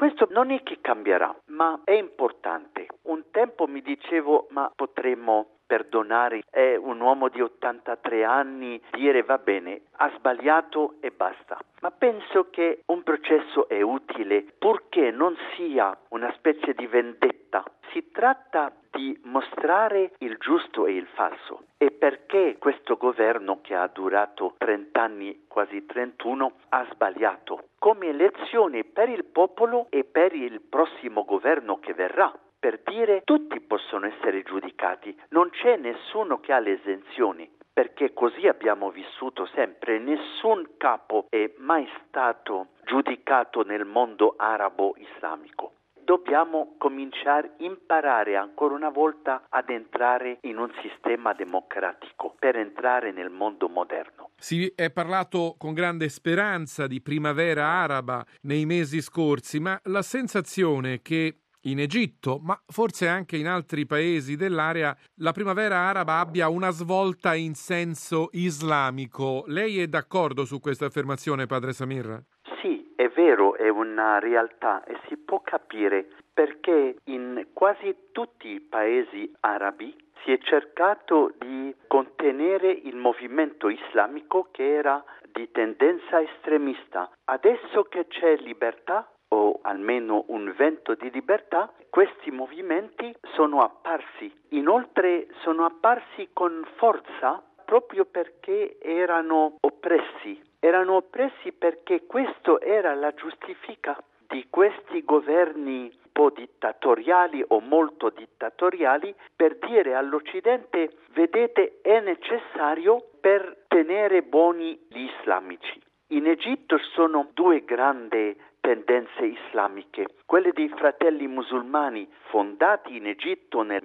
Questo non è che cambierà, ma è importante. Un tempo mi dicevo, ma potremmo perdonare, è un uomo di 83 anni, dire va bene, ha sbagliato e basta. Ma penso che un processo è utile purché non sia una specie di vendetta. Si tratta di mostrare il giusto e il falso. E perché questo governo, che ha durato 30 anni, quasi 31, ha sbagliato? Come elezione per il popolo e per il prossimo governo che verrà. Per dire, tutti possono essere giudicati, non c'è nessuno che ha le esenzioni, perché così abbiamo vissuto sempre. Nessun capo è mai stato giudicato nel mondo arabo-islamico. Dobbiamo cominciare a imparare ancora una volta ad entrare in un sistema democratico per entrare nel mondo moderno. Si è parlato con grande speranza di primavera araba nei mesi scorsi, ma la sensazione che in Egitto, ma forse anche in altri paesi dell'area, la primavera araba abbia una svolta in senso islamico. Lei è d'accordo su questa affermazione, padre Samir? Sì, è vero, è una realtà e si può capire perché in quasi tutti i paesi arabi si è cercato di contenere il movimento islamico che era di tendenza estremista. Adesso che c'è libertà, o almeno un vento di libertà, questi movimenti sono apparsi. Inoltre sono apparsi con forza proprio perché erano oppressi. Erano oppressi perché questo era la giustifica di questi governi un po' dittatoriali o molto dittatoriali per dire all'Occidente: vedete, è necessario per tenere buoni gli islamici. In Egitto sono due grandi tendenze islamiche, quelle dei fratelli musulmani fondati in Egitto nel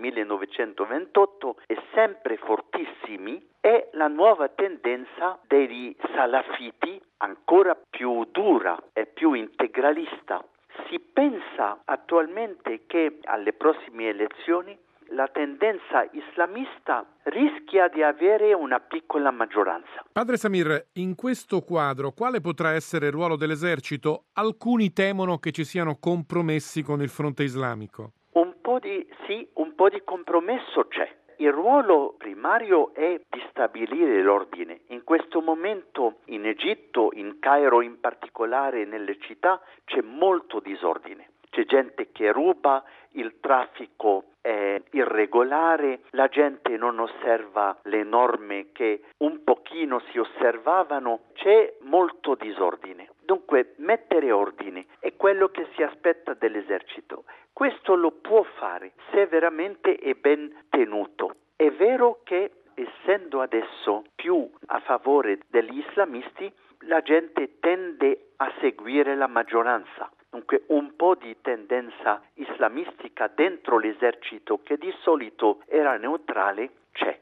1928 e sempre fortissimi, e la nuova tendenza degli salafiti, ancora più dura e più integralista. Si pensa attualmente che alle prossime elezioni la tendenza islamista rischia di avere una piccola maggioranza. Padre Samir, in questo quadro quale potrà essere il ruolo dell'esercito? Alcuni temono che ci siano compromessi con il fronte islamico. Un po' di compromesso c'è. Il ruolo primario è di stabilire l'ordine. In questo momento in Egitto, in Cairo in particolare, nelle città, c'è molto disordine. C'è gente che ruba, il traffico è irregolare, la gente non osserva le norme che un pochino si osservavano, c'è molto disordine. Dunque mettere ordine è quello che si aspetta dell'esercito. Questo lo può fare se veramente è ben tenuto. È vero che essendo adesso più a favore degli islamisti, la gente tende a seguire la maggioranza. Dunque un po' di tendenza islamistica dentro l'esercito, che di solito era neutrale, c'è.